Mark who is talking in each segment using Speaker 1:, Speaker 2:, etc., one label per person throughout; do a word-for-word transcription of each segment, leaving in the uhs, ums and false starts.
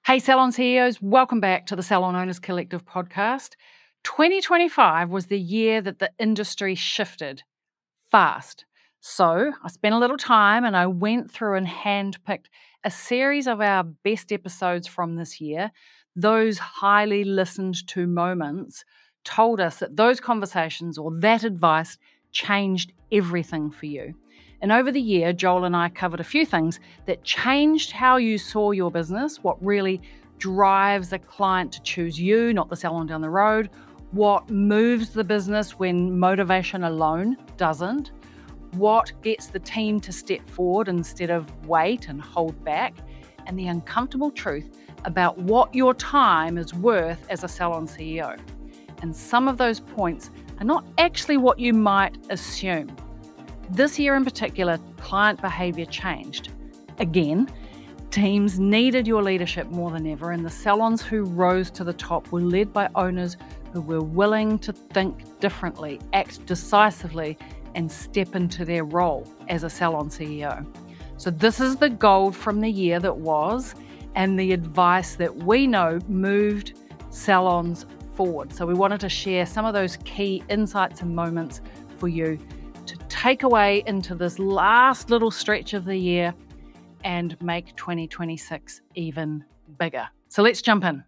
Speaker 1: Hey, Salon C E Os, welcome back to the Salon Owners Collective podcast. twenty twenty-five was the year that the industry shifted fast. So I spent a little time and I went through and handpicked a series of our best episodes from this year. Those highly listened to moments told us that those conversations or that advice changed everything for you. And over the year, Joel and I covered a few things that changed how you saw your business, what really drives a client to choose you, not the salon down the road, what moves the business when motivation alone doesn't, what gets the team to step forward instead of wait and hold back, and the uncomfortable truth about what your time is worth as a salon C E O. And some of those points are not actually what you might assume. This year in particular, client behavior changed. Again, teams needed your leadership more than ever, and the salons who rose to the top were led by owners who were willing to think differently, act decisively, and step into their role as a salon C E O. So this is the gold from the year that was, and the advice that we know moved salons forward. So we wanted to share some of those key insights and moments for you to take away into this last little stretch of the year and make twenty twenty-six even bigger. So let's jump in.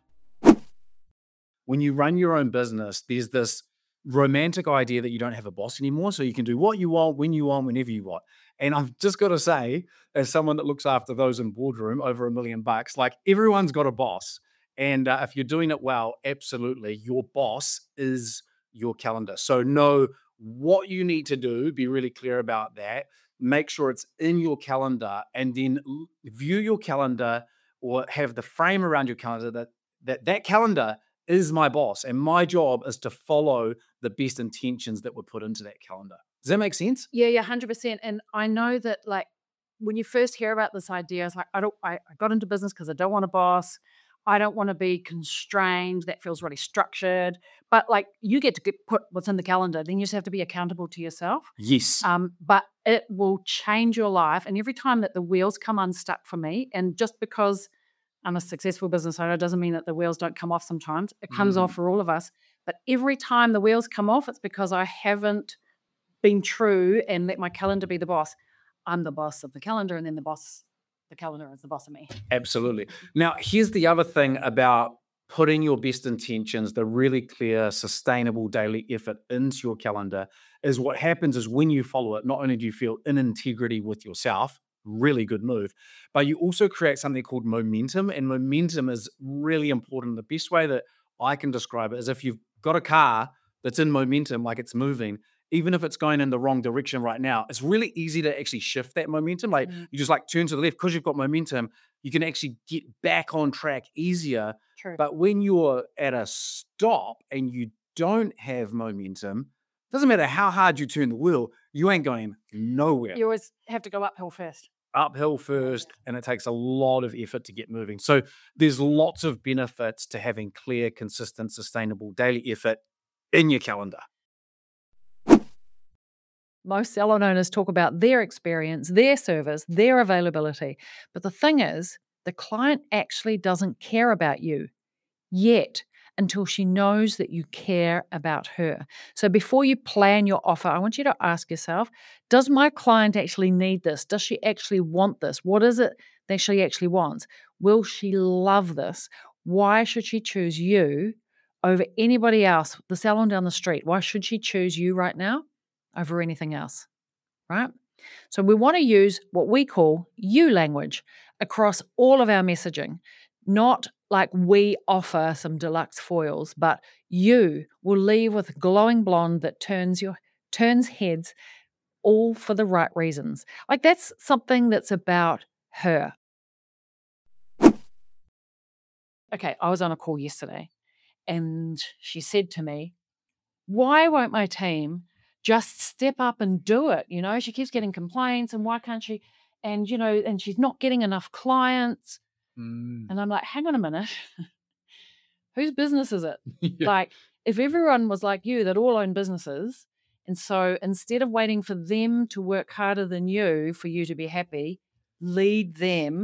Speaker 2: When you run your own business, there's this romantic idea that you don't have a boss anymore, so you can do what you want, when you want, whenever you want. And I've just got to say, as someone that looks after those in boardroom, over a million bucks, like everyone's got a boss. And uh, if you're doing it well, absolutely, your boss is your calendar. So know what you need to do, be really clear about that, make sure it's in your calendar, and then view your calendar or have the frame around your calendar that that, that calendar is my boss, and my job is to follow the best intentions that were put into that calendar. Does that make sense?
Speaker 1: Yeah, yeah, one hundred percent. And I know that, like, when you first hear about this idea, it's like, I don't, I, I got into business because I don't want a boss. I don't want to be constrained. That feels really structured. But like, you get to get put what's in the calendar. Then you just have to be accountable to yourself.
Speaker 2: Yes.
Speaker 1: Um, but it will change your life. And every time that the wheels come unstuck for me, and just because I'm a successful business owner doesn't mean that the wheels don't come off sometimes. It comes
Speaker 2: Mm.
Speaker 1: off for all of us. But every time the wheels come off, it's because I haven't been true and let my calendar be the boss. I'm the boss of the calendar, and then the boss, the calendar is the boss of me.
Speaker 2: Absolutely. Now, here's the other thing about putting your best intentions, the really clear, sustainable daily effort into your calendar, is what happens is when you follow it, not only do you feel in integrity with yourself, really good move, but you also create something called momentum. And momentum is really important. The best way that I can describe it is if you've got a car that's in momentum, like it's moving, even if it's going in the wrong direction right now, it's really easy to actually shift that momentum. Like
Speaker 1: Mm.
Speaker 2: you just like turn to the left because you've got momentum, you can actually get back on track easier.
Speaker 1: True.
Speaker 2: But when you're at a stop and you don't have momentum, doesn't matter how hard you turn the wheel, you ain't going nowhere.
Speaker 1: You always have to go uphill first.
Speaker 2: Uphill first, and it takes a lot of effort to get moving. So there's lots of benefits to having clear, consistent, sustainable daily effort in your calendar.
Speaker 1: Most salon owners talk about their experience, their service, their availability. But the thing is, the client actually doesn't care about you yet until she knows that you care about her. So before you plan your offer, I want you to ask yourself, does my client actually need this? Does she actually want this? What is it that she actually wants? Will she love this? Why should she choose you over anybody else, the salon down the street? Why should she choose you right now over anything else, right? So we want to use what we call you language across all of our messaging, not like we offer some deluxe foils, but you will leave with a glowing blonde that turns your turns heads, all for the right reasons. Like that's something that's about her. Okay, I was on a call yesterday and she said to me, why won't my team just step up and do it? You know, she keeps getting complaints and why can't she? And, you know, and she's not getting enough clients.
Speaker 2: Mm.
Speaker 1: And I'm like, hang on a minute. Whose business is it?
Speaker 2: Yeah.
Speaker 1: Like, if everyone was like you that all own businesses, and so instead of waiting for them to work harder than you for you to be happy, lead them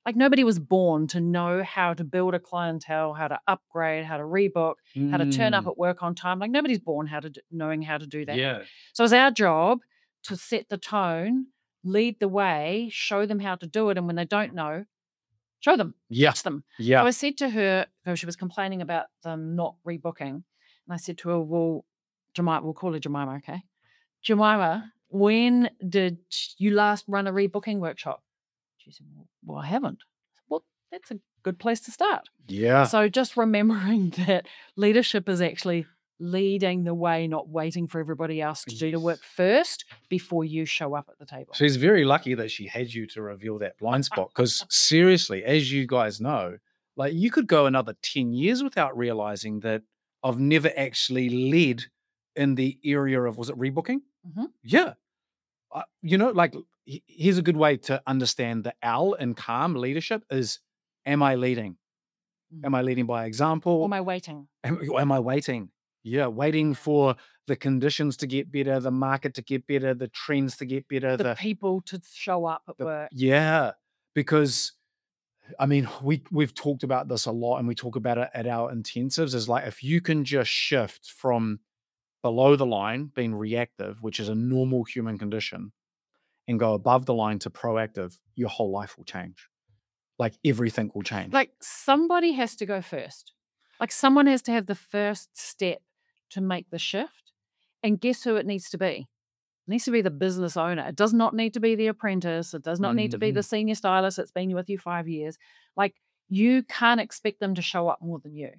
Speaker 1: Like nobody was born to know how to build a clientele, how to upgrade, how to rebook, how to turn up
Speaker 2: Mm,
Speaker 1: at work on time. Like nobody's born how to do, knowing how to do that.
Speaker 2: yeah.
Speaker 1: So it's our job to set the tone, lead the way, show them how to do it. And when they don't know, show them,
Speaker 2: Yeah.
Speaker 1: teach them. So
Speaker 2: Yeah.
Speaker 1: I said to her, because she was complaining about them not rebooking, and I said to her, well, Jemima, we'll call her Jemima, okay? Jemima, when did you last run a rebooking workshop? She said, well, well, I haven't. I said, well, that's a good place to start.
Speaker 2: Yeah.
Speaker 1: So just remembering that leadership is actually leading the way, not waiting for everybody else to do the work
Speaker 2: Yes.
Speaker 1: first before you show up at the table.
Speaker 2: She's very lucky that she had you to reveal that blind spot. Because seriously, as you guys know, like you could go another ten years without realizing that I've never actually led in the area of, was it rebooking?
Speaker 1: Mhm.
Speaker 2: Yeah. Uh, you know, like he- here's a good way to understand the L in calm leadership is, am I leading? Am
Speaker 1: Mhm.
Speaker 2: I leading by
Speaker 1: Or
Speaker 2: example?
Speaker 1: am I waiting?
Speaker 2: Am, am I waiting? Yeah, waiting for the conditions to get better, the market to get better, the trends to get better,
Speaker 1: The
Speaker 2: the
Speaker 1: people to show up at
Speaker 2: the
Speaker 1: work.
Speaker 2: yeah, because I mean, we we've talked about this a lot and we talk about it at our intensives is like if you can just shift from below the line being reactive, which is a normal human condition, and go above the line to proactive, your whole life will change. Like everything will change.
Speaker 1: Like somebody has to go first. Like someone has to have the first step to make the shift. And guess who it needs to be? It needs to be the business owner. It does not need to be the apprentice. It does not need to be the
Speaker 2: Mhm.
Speaker 1: senior stylist that's been with you five years. Like you can't expect them to show up more than you.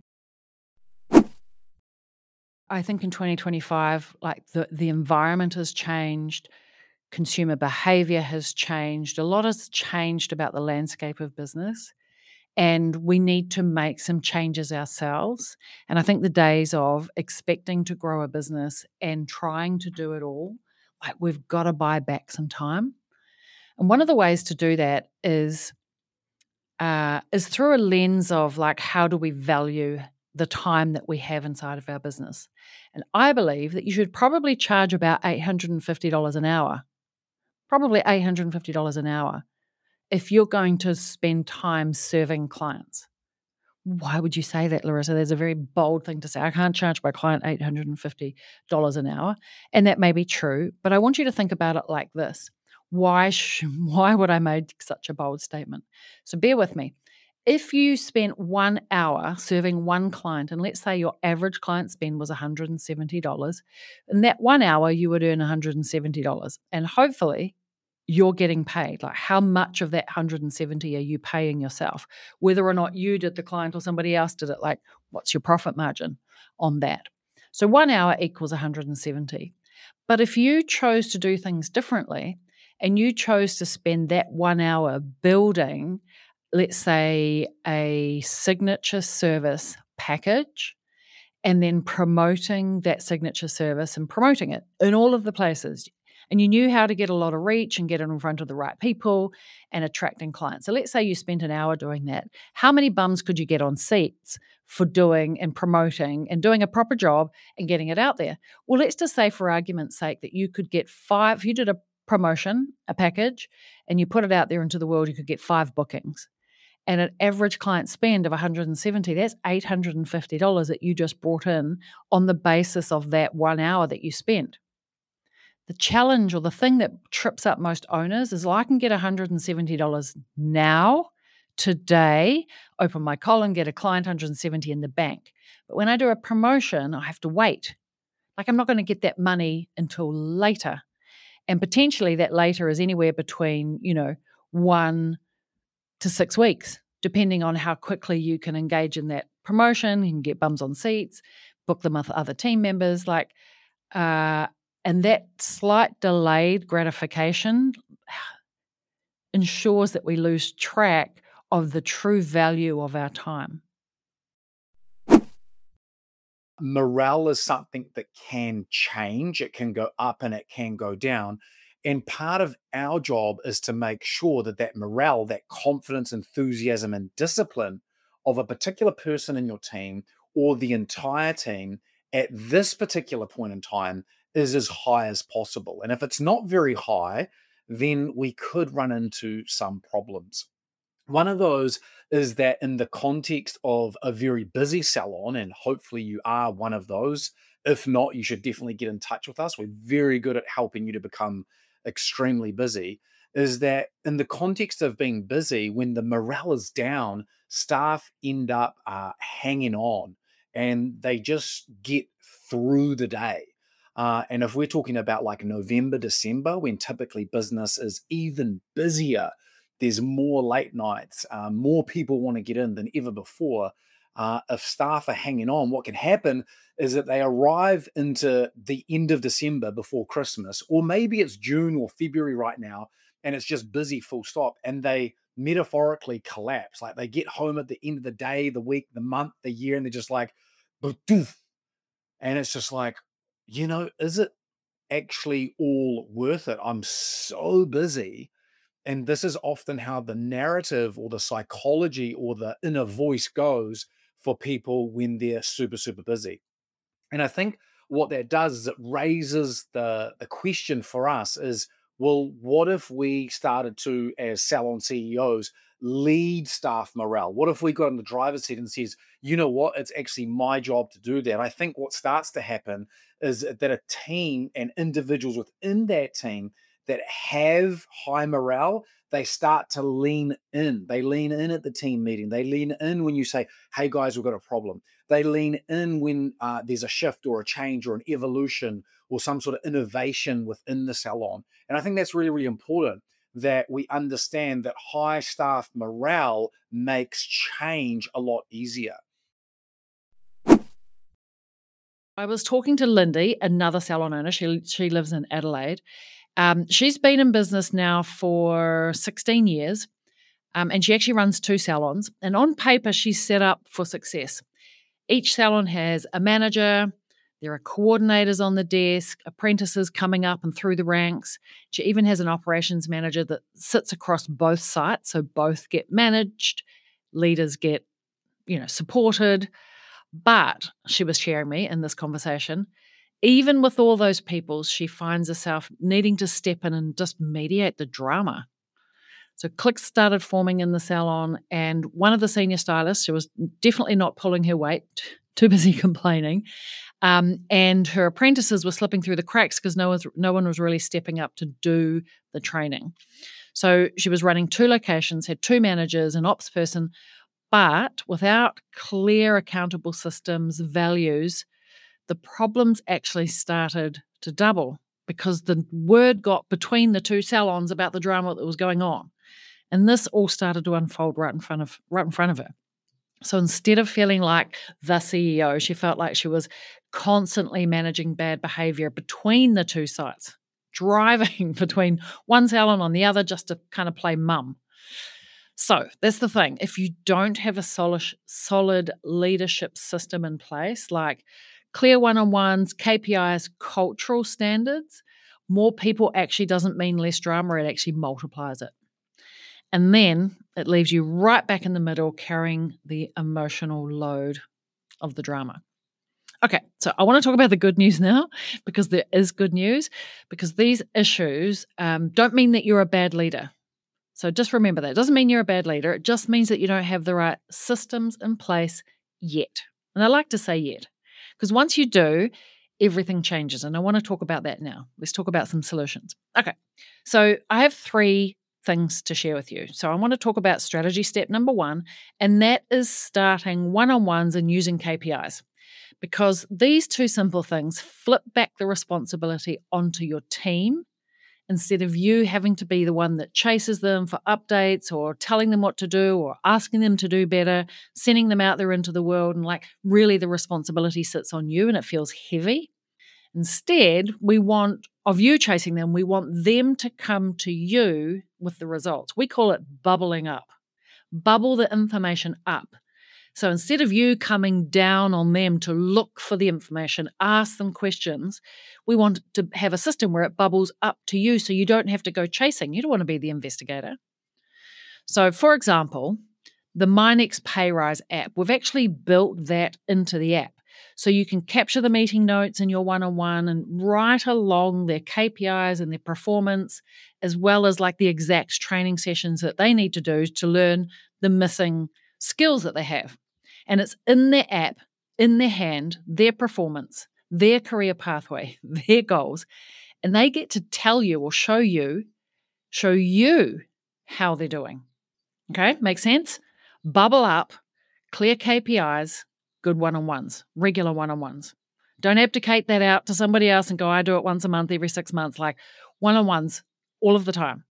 Speaker 1: I think in twenty twenty-five, like the, the environment has changed, consumer behavior has changed, a lot has changed about the landscape of business. And we need to make some changes ourselves. And I think the days of expecting to grow a business and trying to do it all, like we've got to buy back some time. And one of the ways to do that is uh, is through a lens of like how do we value the time that we have inside of our business. And I believe that you should probably charge about eight hundred fifty dollars an hour, probably eight hundred fifty dollars an hour if you're going to spend time serving clients. Why would you say that, Larissa? There's a very bold thing to say. I can't charge my client eight hundred fifty dollars an hour. And that may be true, but I want you to think about it like this. Why, sh- why would I make such a bold statement? So bear with me. If you spent one hour serving one client, and let's say your average client spend was one hundred seventy dollars, in that one hour you would earn one hundred seventy dollars. And hopefully you're getting paid. Like how much of that one hundred seventy are you paying yourself? Whether or not you did the client or somebody else did it, like what's your profit margin on that? So one hour equals one hundred seventy. But if you chose to do things differently and you chose to spend that one hour building, let's say, a signature service package and then promoting that signature service and promoting it in all of the places. And you knew how to get a lot of reach and get it in front of the right people and attracting clients. So let's say you spent an hour doing that. How many bums could you get on seats for doing and promoting and doing a proper job and getting it out there? Well, let's just say for argument's sake that you could get five, if you did a promotion, a package, and you put it out there into the world, you could get five bookings. And an average client spend of one hundred seventy, that's eight hundred fifty dollars that you just brought in on the basis of that one hour that you spent. The challenge or the thing that trips up most owners is, well, I can get one hundred seventy dollars now, today, open my column, get a client, one hundred seventy dollars in the bank. But when I do a promotion, I have to wait. Like I'm not going to get that money until later. And potentially that later is anywhere between, you know, one to six weeks, depending on how quickly you can engage in that promotion. You can get bums on seats, book them with other team members, like, uh, and that slight delayed gratification ensures that we lose track of the true value of our time.
Speaker 2: Morale is something that can change. It can go up and it can go down. And part of our job is to make sure that that morale, that confidence, enthusiasm, and discipline of a particular person in your team or the entire team at this particular point in time is as high as possible. And if it's not very high, then we could run into some problems. One of those is that in the context of a very busy salon, and hopefully you are one of those. If not, you should definitely get in touch with us. We're very good at helping you to become extremely busy. Is that in the context of being busy, when the morale is down, staff end up uh, hanging on and they just get through the day. Uh, and if we're talking about like November, December, when typically business is even busier, there's more late nights, uh, more people want to get in than ever before. Uh, if staff are hanging on, what can happen is that they arrive into the end of December before Christmas, or maybe it's June or February right now, and it's just busy full stop, and they metaphorically collapse. Like they get home at the end of the day, the week, the month, the year, and they're just like, "Badoof." And it's just like, you know, is it actually all worth it? I'm so busy. And this is often how the narrative or the psychology or the inner voice goes for people when they're super, super busy. And I think what that does is it raises the, the question for us is, well, what if we started to, as salon C E Os, lead staff morale? What if we got in the driver's seat and says, you know what, it's actually my job to do that? I think what starts to happen is that a team and individuals within that team that have high morale, they start to lean in. They lean in at the team meeting. They lean in when you say, hey guys, we've got a problem. They lean in when uh, there's a shift or a change or an evolution or some sort of innovation within the salon. And I think that's really, really important that we understand that high staff morale makes change a lot easier.
Speaker 1: I was talking to Lindy, another salon owner. She, she lives in Adelaide. Um, she's been in business now for sixteen years, um, and she actually runs two salons. And on paper, she's set up for success. Each salon has a manager, there are coordinators on the desk, apprentices coming up and through the ranks. She even has an operations manager that sits across both sites, so both get managed, leaders get, you know, supported. But she was sharing me in this conversation, even with all those people, she finds herself needing to step in and just mediate the drama. So cliques started forming in the salon, and one of the senior stylists, who was definitely not pulling her weight, too busy complaining, um, and her apprentices were slipping through the cracks because no, no one was really stepping up to do the training. So she was running two locations, had two managers, an ops person, but without clear accountable systems, values, the problems actually started to double because the word got between the two salons about the drama that was going on. And this all started to unfold right in front of right in front of her. So instead of feeling like the C E O, she felt like she was constantly managing bad behavior between the two sites, driving between one salon on the other just to kind of play mum. So that's the thing. If you don't have a solid, solid leadership system in place, like clear one-on-ones, K P Is, cultural standards, more people actually doesn't mean less drama. It actually multiplies it. And then it leaves you right back in the middle carrying the emotional load of the drama. Okay, so I want to talk about the good news now because there is good news, because these issues um, don't mean that you're a bad leader. So just remember that. It doesn't mean you're a bad leader. It just means that you don't have the right systems in place yet. And I like to say yet, because once you do, everything changes. And I want to talk about that now. Let's talk about some solutions. Okay, so I have three things to share with you. So I want to talk about strategy step number one, and that is starting one-on-ones and using K P Is. Because these two simple things flip back the responsibility onto your team instead of you having to be the one that chases them for updates or telling them what to do or asking them to do better, sending them out there into the world, and like really the responsibility sits on you and it feels heavy. Instead, we want, of you chasing them, we want them to come to you with the results. We call it bubbling up. Bubble the information up. So instead of you coming down on them to look for the information, ask them questions, we want to have a system where it bubbles up to you so you don't have to go chasing. You don't want to be the investigator. So for example, the MyNext PayRise app, we've actually built that into the app. So you can capture the meeting notes in your one-on-one and write along their K P Is and their performance as well as like the exact training sessions that they need to do to learn the missing skills that they have. And it's in their app, in their hand, their performance, their career pathway, their goals. And they get to tell you or show you, show you how they're doing. Okay, makes sense? Bubble up, clear K P Is, good one-on-ones, regular one-on-ones. Don't abdicate that out to somebody else and go, I do it once a month, every six months, like one-on-ones all of the time.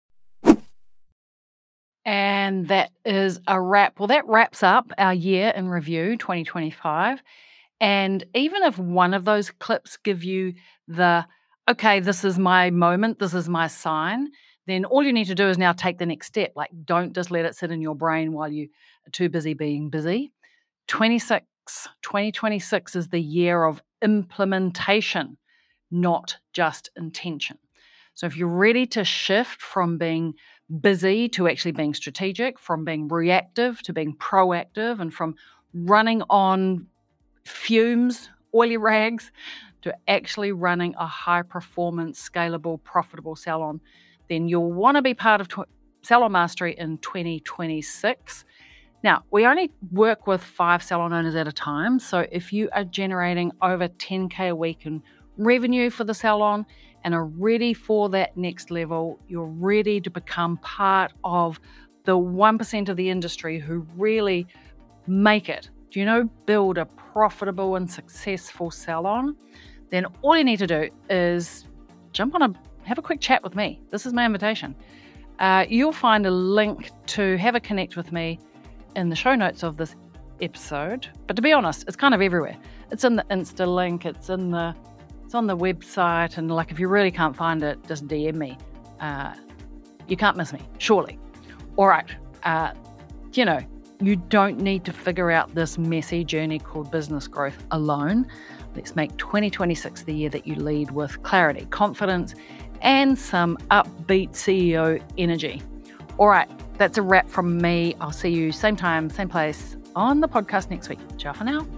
Speaker 1: And that is a wrap. Well, that wraps up our year in review, twenty twenty-five. And even if one of those clips give you the, okay, this is my moment, this is my sign, then all you need to do is now take the next step. Like, don't just let it sit in your brain while you are too busy being busy. twenty-six, twenty twenty-six is the year of implementation, not just intention. So if you're ready to shift from being busy to actually being strategic, from being reactive to being proactive, and from running on fumes, oily rags, to actually running a high-performance, scalable, profitable salon, then you'll want to be part of tw- Salon Mastery in twenty twenty-six. Now, we only work with five salon owners at a time, so if you are generating over ten K a week in revenue for the salon and are ready for that next level, you're ready to become part of the one percent of the industry who really make it, do you know, build a profitable and successful salon, then all you need to do is jump on a, have a quick chat with me. This is my invitation. Uh, you'll find a link to have a connect with me in the show notes of this episode. But to be honest, it's kind of everywhere. It's in the Insta link, it's in the It's on the website, and like if you really can't find it, just D M me. Uh, you can't miss me, surely. All right, uh, you know, you don't need to figure out this messy journey called business growth alone. Let's make twenty twenty-six the year that you lead with clarity, confidence, and some upbeat C E O energy. All right, that's a wrap from me. I'll see you same time, same place on the podcast next week. Ciao for now.